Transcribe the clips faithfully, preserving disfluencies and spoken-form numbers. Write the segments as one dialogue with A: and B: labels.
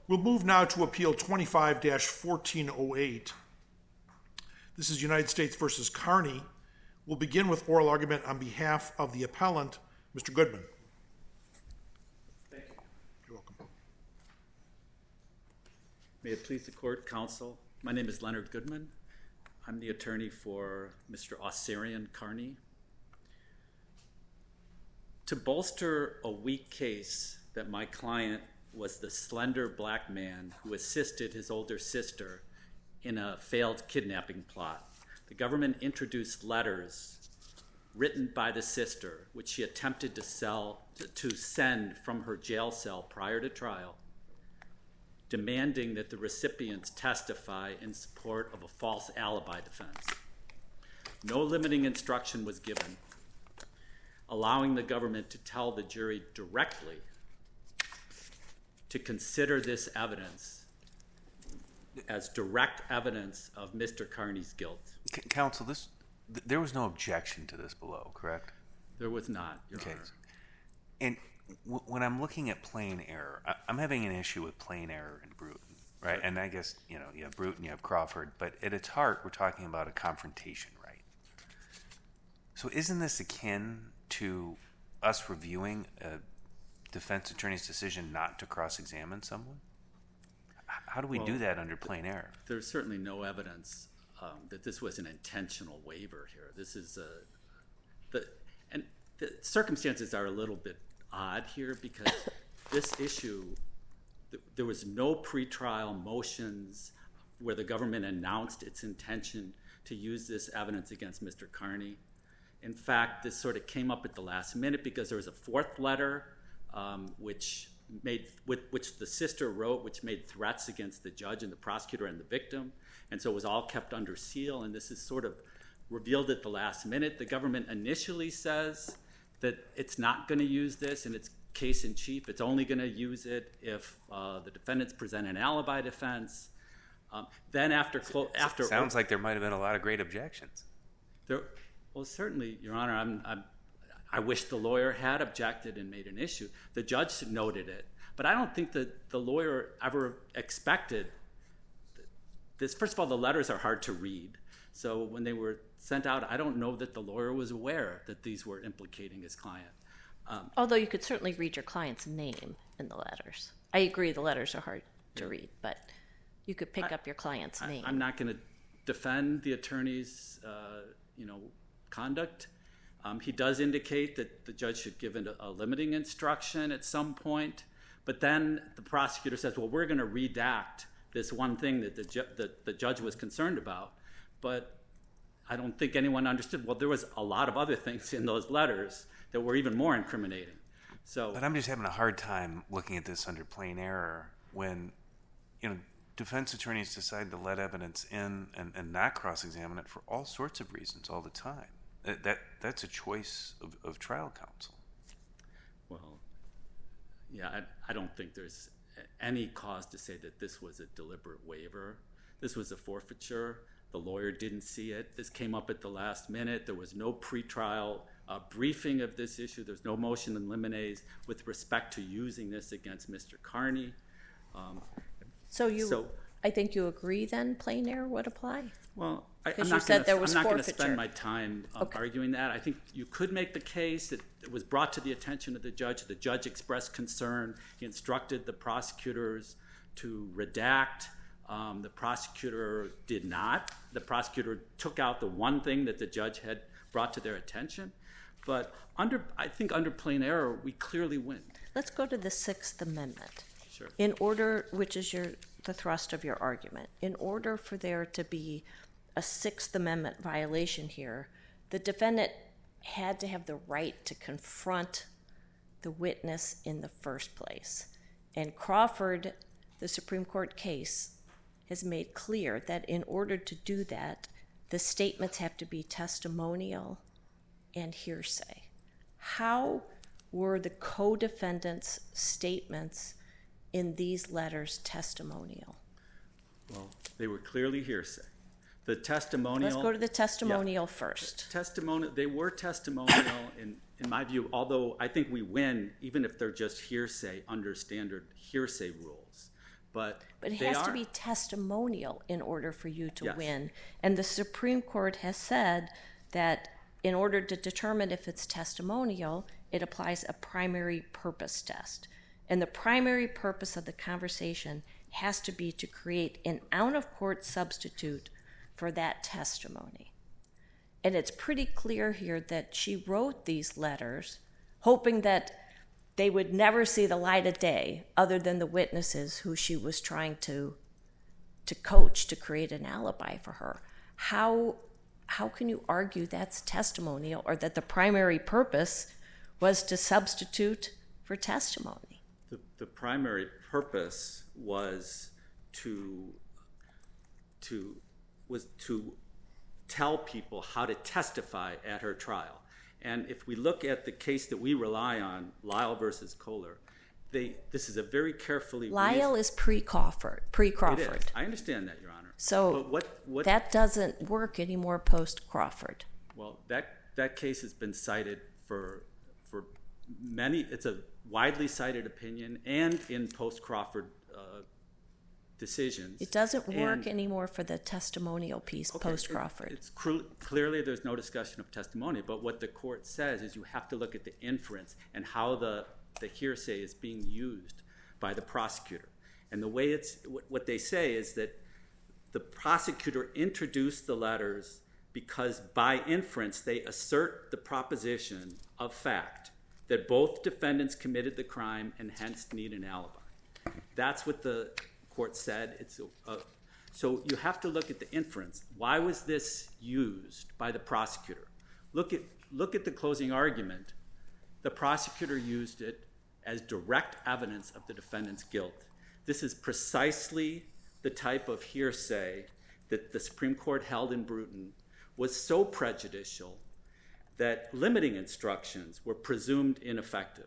A: We'll move now to Appeal twenty-five dash fourteen oh eight. This is United States v. Carney. We'll begin with oral argument on behalf of the appellant, Mister Goodman.
B: Thank you.
A: You're welcome.
B: May it please the court, counsel. My name is Leonard Goodman. I'm the attorney for Mister Osirian Carney. To bolster a weak case that my client was the slender black man who assisted his older sister in a failed kidnapping plot, the government introduced letters written by the sister, which she attempted to sell to, to send from her jail cell prior to trial, demanding that the recipients testify in support of a false alibi defense. No limiting instruction was given, allowing the government to tell the jury directly to consider this evidence as direct evidence of Mister Carney's guilt.
C: C- Counsel, this th- there was no objection to this below, correct?
B: There was not, Your
C: okay.
B: Honor.
C: And w- when I'm looking at plain error, I- I'm having an issue with plain error in Bruton, right?
B: Right.
C: And I guess, you know, you have Bruton, you have Crawford, but at its heart, we're talking about a confrontation right. So isn't this akin to us reviewing a defense attorney's decision not to cross-examine someone? H- How do we
B: Well,
C: do that under plain error?
B: There's certainly no evidence um, that this was an intentional waiver here. This is a, the, and the circumstances are a little bit odd here because this issue, th- there was no pretrial motions where the government announced its intention to use this evidence against Mister Carney. In fact, this sort of came up at the last minute because there was a fourth letter um, which made, which, which the sister wrote, which made threats against the judge and the prosecutor and the victim. And so it was all kept under seal, and this is sort of revealed at the last minute. The government initially says that it's not going to use this in its case in chief. It's only going to use it if uh, the defendants present an alibi defense. Um, then after... Clo- after
C: Sounds like there might have been a lot of great objections.
B: There, well, certainly, Your Honor, I'm, I'm, I wish the lawyer had objected and made an issue. The judge noted it. But I don't think that the lawyer ever expected this. First of all, the letters are hard to read. So when they were sent out, I don't know that the lawyer was aware that these were implicating his client. Um,
D: Although you could certainly read your client's name in the letters. I agree the letters are hard to read, but you could pick
B: I,
D: up your client's
B: I,
D: name.
B: I'm not going to defend the attorney's, uh, you know, conduct. Um, he does indicate that the judge should give a, a limiting instruction at some point, but then the prosecutor says, well, we're going to redact this one thing that the, ju- that the judge was concerned about. But I don't think anyone understood, well, there was a lot of other things in those letters that were even more incriminating. So,
C: But I'm just having a hard time looking at this under plain error when, you know, defense attorneys decide to let evidence in and, and not cross-examine it for all sorts of reasons all the time. That, that That's a choice of, of trial counsel.
B: well, yeah, I, I don't think there's any cause to say that this was a deliberate waiver. This was a forfeiture. The lawyer didn't see it. This came up at the last minute. There was no pretrial uh, briefing of this issue. There's no motion in limines with respect to using this against Mister Carney. Um,
D: so you,
B: so,
D: I think you agree then plain error would apply?
B: Well, I, I'm
D: you
B: not
D: said
B: gonna,
D: there was
B: I'm not going to
D: forfeiture.
B: spend my time uh,
D: Okay.
B: arguing that. I think you could make the case that it was brought to the attention of the judge. The judge expressed concern. He instructed the prosecutors to redact. Um, the prosecutor did not. The prosecutor took out the one thing that the judge had brought to their attention. But under, I think under plain error, we clearly win.
D: Let's go to the Sixth Amendment.
B: Sure.
D: In order, which is your the thrust of your argument, in order for there to be a Sixth Amendment violation here, the defendant had to have the right to confront the witness in the first place. And Crawford, the Supreme Court case, has made clear that in order to do that, the statements have to be testimonial and hearsay. How were the co-defendants' statements in these letters testimonial?
B: Well, they were clearly hearsay. The testimonial...
D: Let's go to the testimonial
B: yeah.
D: first.
B: Testimonial, they were testimonial in, in my view, although I think we win even if they're just hearsay under standard hearsay rules. but
D: But it
B: they
D: has
B: are,
D: to be testimonial in order for you to
B: Yes.
D: win. And the Supreme Court has said that in order to determine if it's testimonial, it applies a primary purpose test. And the primary purpose of the conversation has to be to create an out-of-court substitute for that testimony. And it's pretty clear here that she wrote these letters hoping that they would never see the light of day other than the witnesses who she was trying to to coach to create an alibi for her. How how can you argue that's testimonial or that the primary purpose was to substitute for testimony?
B: The, the primary purpose was to to was to tell people how to testify at her trial. And if we look at the case that we rely on, Lyle versus Kohler, they this is a very carefully
D: Lyle
B: reasoned-
D: is pre-Crawford.
B: It
D: Pre-Crawford.
B: is. I understand that, Your Honor.
D: So
B: but what what
D: that doesn't work anymore post-Crawford.
B: well that that case has been cited for for many. It's a widely cited opinion, and in post Crawford uh, decisions.
D: It doesn't work
B: And-
D: anymore for the testimonial piece
B: Okay,
D: post
B: it-
D: Crawford.
B: It's cru- clearly there's no discussion of testimony, but what the court says is you have to look at the inference and how the, the hearsay is being used by the prosecutor. And the way it's what, what they say is that the prosecutor introduced the letters because by inference they assert the proposition of fact that both defendants committed the crime and hence need an alibi. That's what the court said. It's a, a, so you have to look at the inference. Why was this used by the prosecutor? Look at look at the closing argument. The prosecutor used it as direct evidence of the defendant's guilt. This is precisely the type of hearsay that the Supreme Court held in Bruton was so prejudicial that limiting instructions were presumed ineffective.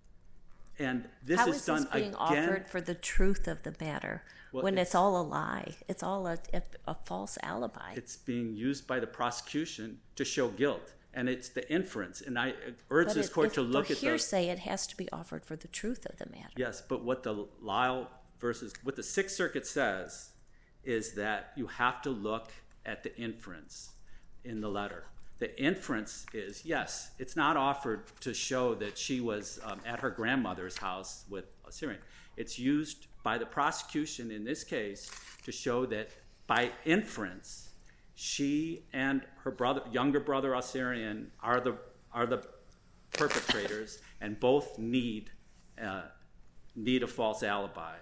B: And this
D: How
B: is,
D: is
B: done
D: this being
B: again.
D: offered for the truth of the matter
B: Well,
D: when it's,
B: it's-
D: all a lie? It's all a, a, a false alibi.
B: It's being used by the prosecution to show guilt, and it's the inference. And I urge
D: But
B: this
D: it-
B: court
D: if
B: to look
D: for
B: at the
D: hearsay, it has to be offered for the truth of the matter.
B: yes. But what the Lyle versus what the Sixth Circuit says is that you have to look at the inference in the letter. The inference is yes, it's not offered to show that she was um, at her grandmother's house with a Syrian. It's used by the prosecution in this case to show that by inference, she and her brother, younger brother Assyrian, are the are the perpetrators, and both need uh, need a false alibi.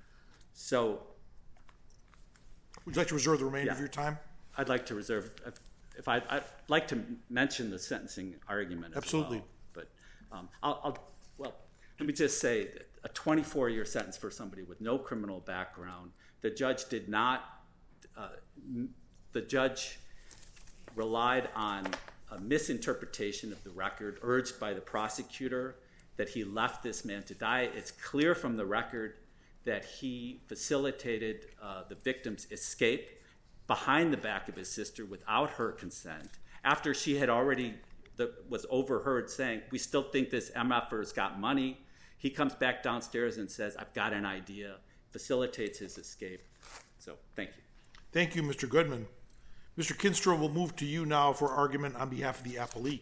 B: So
A: Would you like to reserve the remainder of
B: Yeah.
A: your time?
B: I'd like to reserve, if, if I, I'd like to mention the sentencing argument as
A: Absolutely.
B: well. But um, I'll, I'll, well, let me just say that a twenty-four year sentence for somebody with no criminal background, the judge did not, uh, m- the judge relied on a misinterpretation of the record urged by the prosecutor that he left this man to die. It's clear from the record that he facilitated uh, the victim's escape behind the back of his sister without her consent after she had already the, was overheard saying, we still think this M F Er's got money. He comes back downstairs and says, I've got an idea, facilitates his escape. So thank you.
A: Thank you, Mister Goodman. Mister Kinstra, we'll move to you now for argument on behalf of the appellee.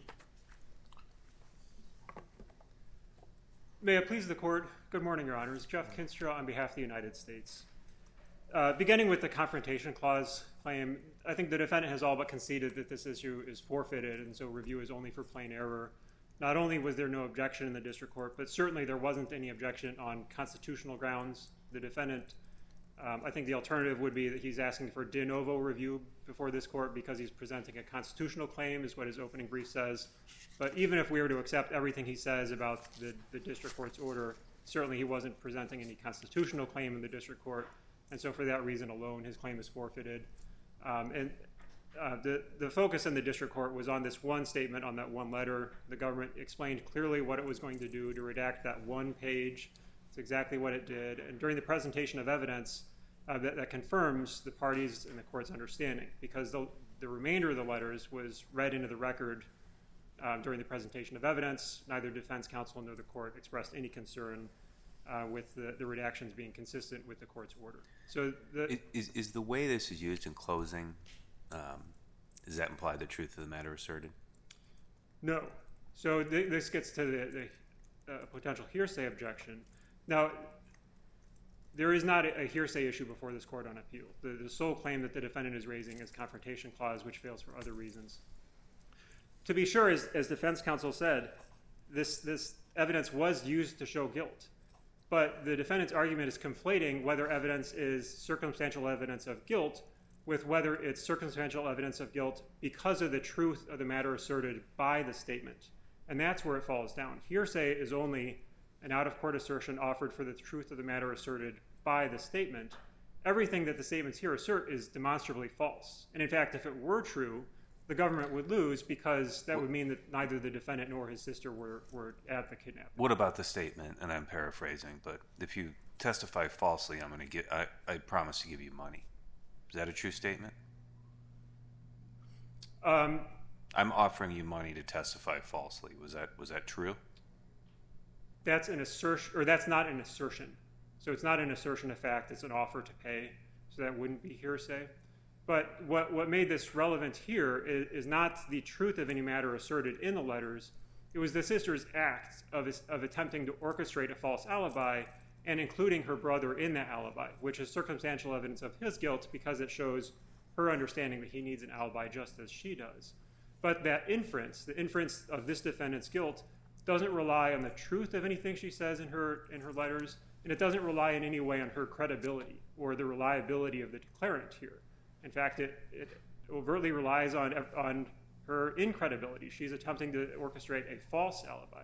E: May it please the court. Good morning, Your Honors. Jeff Kinstra on behalf of the United States. Uh, beginning with the Confrontation Clause claim, I think the defendant has all but conceded that this issue is forfeited, and so review is only for plain error. Not only was there no objection in the district court, but certainly there wasn't any objection on constitutional grounds. The defendant, um, I think the alternative would be that he's asking for de novo review before this court because he's presenting a constitutional claim, is what his opening brief says. But even if we were to accept everything he says about the, the district court's order, certainly he wasn't presenting any constitutional claim in the district court, and so for that reason alone, his claim is forfeited. Um, and uh, the, the focus in the district court was on this one statement on that one letter. The government explained clearly what it was going to do to redact that one page. It's exactly what it did. And during the presentation of evidence, uh, that, that confirms the parties and the court's understanding, because the, the remainder of the letters was read into the record um, during the presentation of evidence. Neither defense counsel nor the court expressed any concern uh, with the, the redactions being consistent with the court's order. So the,
C: Is, is the way this is used in closing, um, does that imply the truth of the matter asserted?
E: No. So th- this gets to the, the uh, potential hearsay objection. Now, there is not a, a hearsay issue before this court on appeal. The, the sole claim that the defendant is raising is confrontation clause, which fails for other reasons. To be sure, as, as defense counsel said, this, this evidence was used to show guilt. But the defendant's argument is conflating whether evidence is circumstantial evidence of guilt with whether it's circumstantial evidence of guilt because of the truth of the matter asserted by the statement. And that's where it falls down. Hearsay is only an out-of-court assertion offered for the truth of the matter asserted by the statement. Everything that the statements here assert is demonstrably false. And in fact, if it were true, the government would lose because that would mean that neither the defendant nor his sister were, were at the kidnapping.
C: What about the statement, and I'm paraphrasing, but if you testify falsely, I'm going to get, I, I promise to give you money. Is that a true statement?
E: Um,
C: I'm offering you money to testify falsely. Was that was that true?
E: That's an assertion, or that's not an assertion. So it's not an assertion of fact, it's an offer to pay. So that wouldn't be hearsay. But what, what made this relevant here is, is not the truth of any matter asserted in the letters. It was the sister's act of, of attempting to orchestrate a false alibi and including her brother in that alibi, which is circumstantial evidence of his guilt because it shows her understanding that he needs an alibi just as she does. But that inference, the inference of this defendant's guilt, doesn't rely on the truth of anything she says in her in her letters, and it doesn't rely in any way on her credibility or the reliability of the declarant here. In fact, it, it overtly relies on, on her incredibility. She's attempting to orchestrate a false alibi.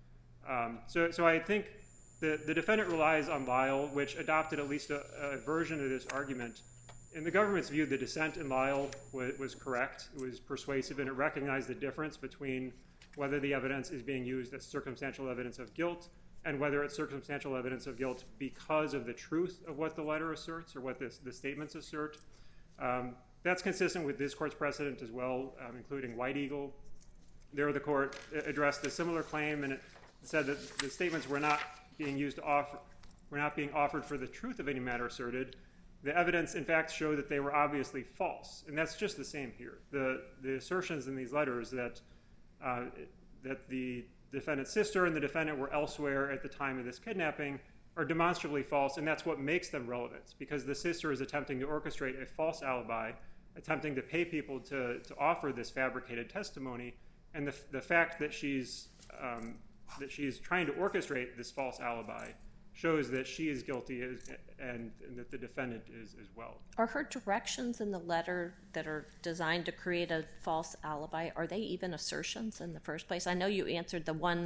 E: Um, so, so I think the, the defendant relies on Lyle, which adopted at least a, a version of this argument. In the government's view, the dissent in Lyle was, was correct. It was persuasive, and it recognized the difference between whether the evidence is being used as circumstantial evidence of guilt and whether it's circumstantial evidence of guilt because of the truth of what the letter asserts or what this, the statements assert. Um, that's consistent with this court's precedent as well, um, including White Eagle. There, the court addressed a similar claim, and it said that the statements were not being used to offer, were not being offered for the truth of any matter asserted. The evidence, in fact, showed that they were obviously false, and that's just the same here. The the assertions in these letters that uh, that the defendant's sister and the defendant were elsewhere at the time of this kidnapping are demonstrably false, and that's what makes them relevant, because the sister is attempting to orchestrate a false alibi, attempting to pay people to, to offer this fabricated testimony, and the, the fact that she's um, that she's trying to orchestrate this false alibi shows that she is guilty as, and, and that the defendant is as well.
D: Are her directions in the letter that are designed to create a false alibi, are they even assertions in the first place? I know you answered the one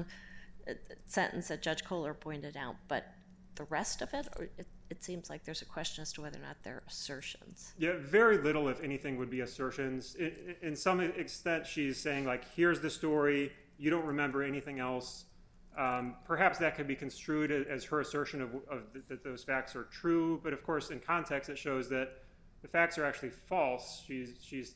D: sentence that Judge Kohler pointed out, but the rest of it, or it, it seems like there's a question as to whether or not they're assertions.
E: Yeah, very little, if anything, would be assertions. In, in some extent, she's saying, like, here's the story, you don't remember anything else. Um, perhaps that could be construed as her assertion of, of that those facts are true, but of course, in context, it shows that the facts are actually false. She's she's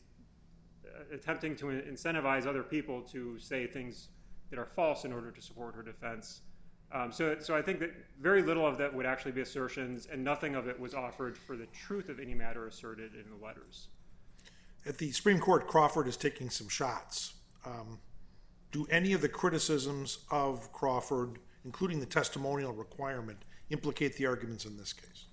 E: attempting to incentivize other people to say things that are false in order to support her defense. Um, so, so I think that very little of that would actually be assertions, and nothing of it was offered for the truth of any matter asserted in the letters.
A: At the Supreme Court, Crawford is taking some shots. Um, Do any of the criticisms of Crawford, including the testimonial requirement, implicate the arguments in this case?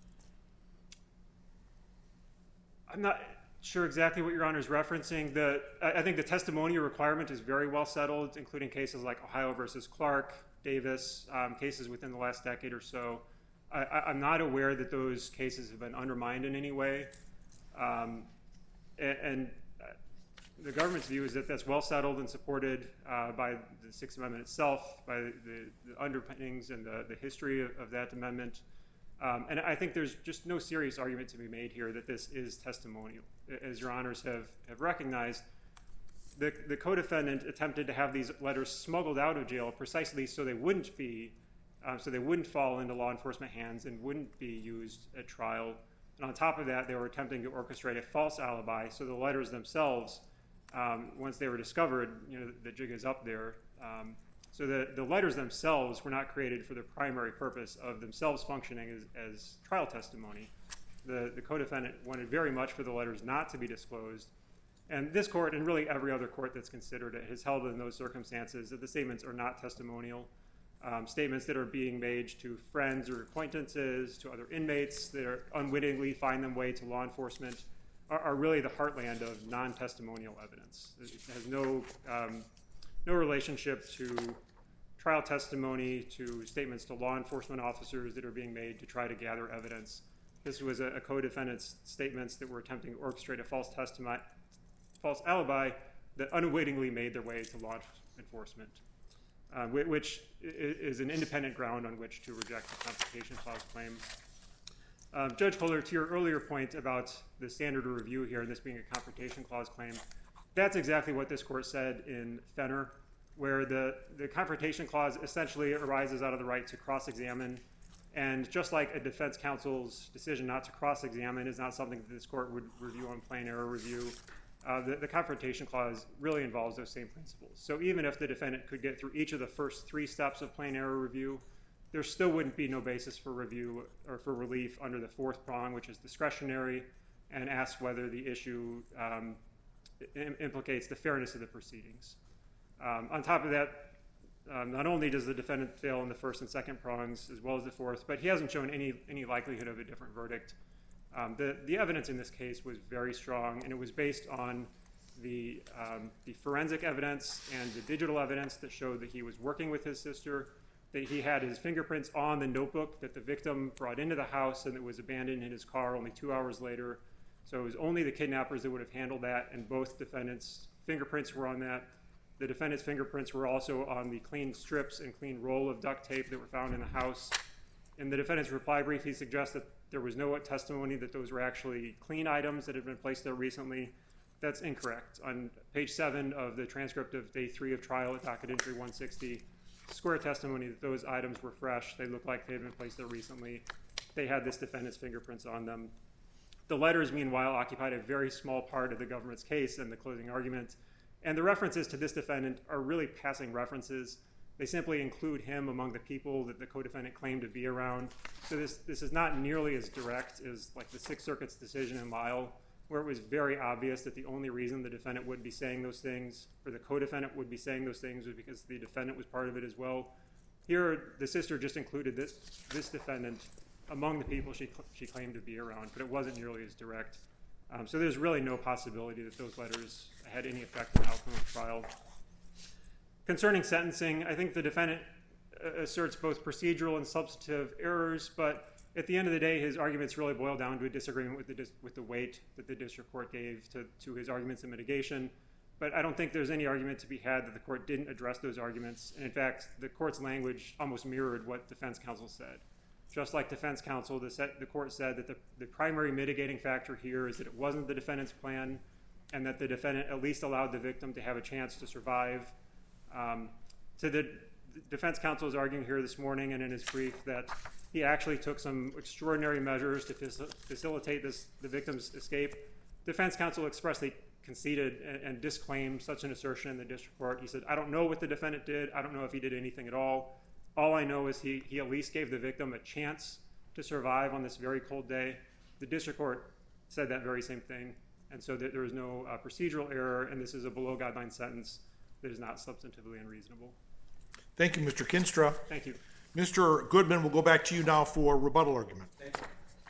E: I'm not sure exactly what Your Honor is referencing. The, I think the testimonial requirement is very well settled, including cases like Ohio versus Clark, Davis, um, cases within the last decade or so. I, I'm not aware that those cases have been undermined in any way. Um, and, and the government's view is that that's well settled and supported uh, by the Sixth Amendment itself, by the, the underpinnings and the, the history of, of that amendment. Um, and I think there's just no serious argument to be made here that this is testimonial. As Your Honors have, have recognized, the, the co-defendant attempted to have these letters smuggled out of jail precisely so they wouldn't be, uh, so they wouldn't fall into law enforcement hands and wouldn't be used at trial. And on top of that, they were attempting to orchestrate a false alibi, so the letters themselves, Um, once they were discovered, you know, the jig is up there. Um, So the, the letters themselves were not created for the primary purpose of themselves functioning as, as trial testimony. The, the co-defendant wanted very much for the letters not to be disclosed. And this court, and really every other court that's considered it, has held in those circumstances that the statements are not testimonial. Um, statements that are being made to friends or acquaintances, to other inmates that are unwittingly find them way to law enforcement, are, are really the heartland of non-testimonial evidence. It has no, um, no relationship to trial testimony, to statements to law enforcement officers that are being made to try to gather evidence. This was a, a co-defendant's statements that were attempting to orchestrate a false testimony, false alibi that unwittingly made their way to law enforcement, uh, which is an independent ground on which to reject the Confrontation Clause claim. Um, Judge Kohler, to your earlier point about the standard of review here and this being a Confrontation Clause claim, that's exactly what this court said in Fenner, where the, the Confrontation Clause essentially arises out of the right to cross-examine. And just like a defense counsel's decision not to cross-examine is not something that this court would review on plain error review, uh, the, the Confrontation Clause really involves those same principles. So even if the defendant could get through each of the first three steps of plain error review, there still wouldn't be no basis for review or for relief under the fourth prong, which is discretionary, and asks whether the issue um, implicates the fairness of the proceedings. Um, on top of that, um, not only does the defendant fail in the first and second prongs as well as the fourth, but he hasn't shown any any likelihood of a different verdict. Um, the, the evidence in this case was very strong, and it was based on the, um, the forensic evidence and the digital evidence that showed that he was working with his sister, that he had his fingerprints on the notebook that the victim brought into the house and that was abandoned in his car only two hours later. So it was only the kidnappers that would have handled that, and both defendants' fingerprints were on that. The defendant's fingerprints were also on the clean strips and clean roll of duct tape that were found in the house. In the defendant's reply brief, he suggests that there was no testimony that those were actually clean items that had been placed there recently. That's incorrect. On page seven of the transcript of day three of trial at docket entry one sixty, square testimony that those items were fresh. They looked like they had been placed there recently. They had this defendant's fingerprints on them. The letters, meanwhile, occupied a very small part of the government's case and the closing argument. And the references to this defendant are really passing references. They simply include him among the people that the co-defendant claimed to be around. So this, this is not nearly as direct as like the Sixth Circuit's decision in Lyle, where it was very obvious that the only reason the defendant would be saying those things, or the co-defendant would be saying those things, was because the defendant was part of it as well. Here, the sister just included this, this defendant among the people she, she claimed to be around, but it wasn't nearly as direct. Um, so there's really no possibility that those letters had any effect on the outcome of the trial. Concerning sentencing, I think the defendant asserts both procedural and substantive errors, but at the end of the day, his arguments really boil down to a disagreement with the, dis- with the weight that the district court gave to, to his arguments in mitigation. But I don't think there's any argument to be had that the court didn't address those arguments. And in fact, the court's language almost mirrored what defense counsel said. Just like defense counsel, the, set, the court said that the, the primary mitigating factor here is that it wasn't the defendant's plan and that the defendant at least allowed the victim to have a chance to survive. Um, so the defense counsel is arguing here this morning and in his brief that he actually took some extraordinary measures to faci- facilitate this, the victim's escape. Defense counsel expressly conceded and, and disclaimed such an assertion in the district court. He said, I don't know what the defendant did. I don't know if he did anything at all. All I know is he, he at least gave the victim a chance to survive on this very cold day. The district court said that very same thing. And so there was no uh, procedural error, and this is a below-guideline sentence that is not substantively unreasonable.
A: Thank you, Mister Kinstra.
E: Thank you.
A: Mister Goodman, we'll go back to you now for rebuttal argument.
B: Thank you.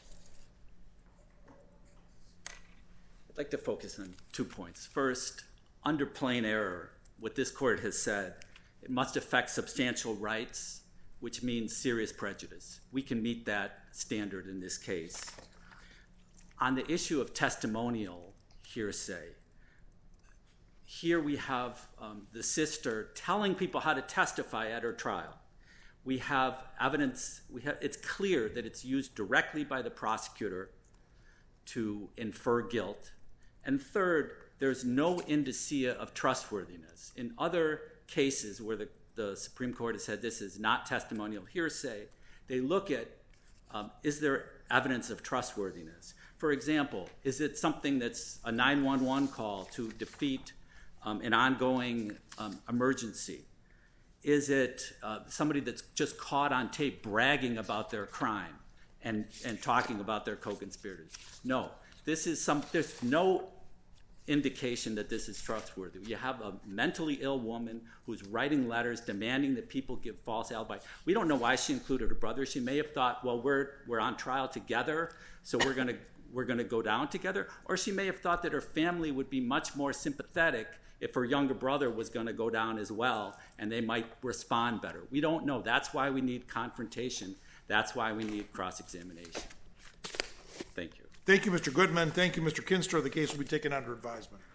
B: I'd like to focus on two points. First, under plain error, what this court has said, it must affect substantial rights, which means serious prejudice. We can meet that standard in this case. On the issue of testimonial hearsay, here we have um, the sister telling people how to testify at her trial. We have evidence, we have, it's clear that it's used directly by the prosecutor to infer guilt. And third, there's no indicia of trustworthiness. In other cases where the, the Supreme Court has said this is not testimonial hearsay, they look at, um, is there evidence of trustworthiness? For example, is it something that's a nine one one call to defeat um, an ongoing um, emergency? Is it uh, somebody that's just caught on tape bragging about their crime and, and talking about their co-conspirators? No. This is some, there's no indication that this is trustworthy. You have a mentally ill woman who's writing letters demanding that people give false alibis. We don't know why she included her brother. She may have thought, well, we're we're on trial together, so we're gonna we're gonna go down together. Or she may have thought that her family would be much more sympathetic if her younger brother was gonna go down as well, and they might respond better. We don't know. That's why we need confrontation. That's why we need cross-examination. Thank you.
A: Thank you, Mister Goodman. Thank you, Mister Kinstra. The case will be taken under advisement.